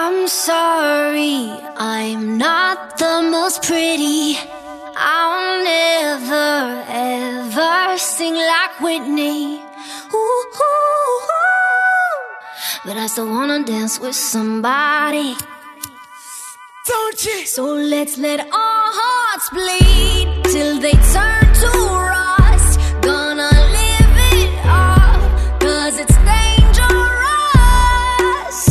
I'm sorry, I'm not the most pretty. I'll never ever sing like Whitney. Ooh, ooh, ooh. But I still wanna dance with somebody. Don't you? So let's let our hearts bleed till they turn to rust. Gonna live it up, 'cause it's dangerous.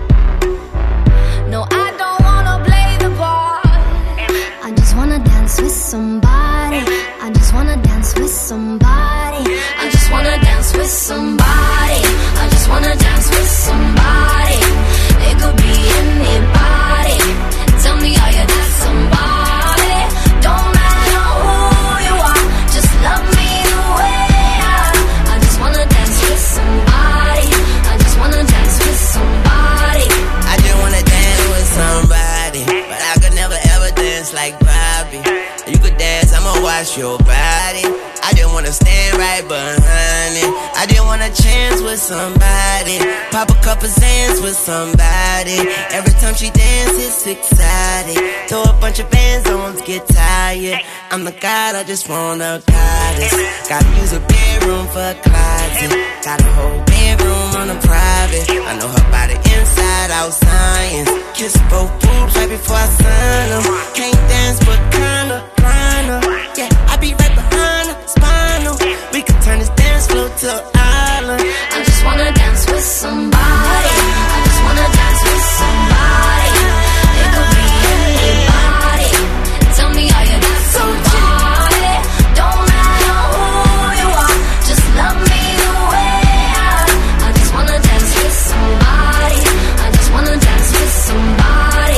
No, I don't wanna play the part. I just wanna dance with somebody. I just wanna dance with somebody. I just wanna dance with somebody. I just wanna dance with somebody. It could be anybody. Tell me, are you that somebody? Don't matter who you are, just love me the way I am. I just wanna dance with somebody. I just wanna dance with somebody. I just wanna dance with somebody, but I could never ever dance like Bobby. You could dance, I'ma watch your body. I just wanna stand right behind it. I just wanna chance with somebody, pop a couple Zans with somebody. Every time she dances, it's exciting. Throw a bunch of bands on, get tired. I'm the god, I just wanna goddess. Gotta use a bedroom for a closet. Got a whole bedroom on a private. I know her body inside out, science. Kiss both boobs right before I sign them. Can't dance but kinda, kinda. Yeah, I be right behind her, spinal. We could turn this dance floor to an island. I just wanna dance with somebody. I just wanna dance with somebody. It could be anybody. Tell me, are you that somebody? Don't matter who you are, just love me the way I am. I just wanna dance with somebody. I just wanna dance with somebody.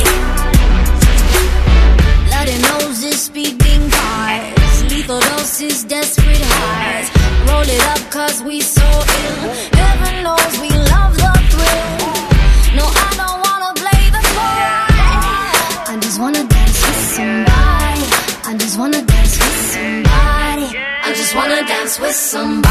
Bloody noses, speeding cars, lethal doses, desperate hearts. Roll it up 'cause we so ill. Heaven knows we love the thrill. No, I don't wanna play the part. I just wanna dance with somebody. I just wanna dance with somebody. I just wanna dance with somebody.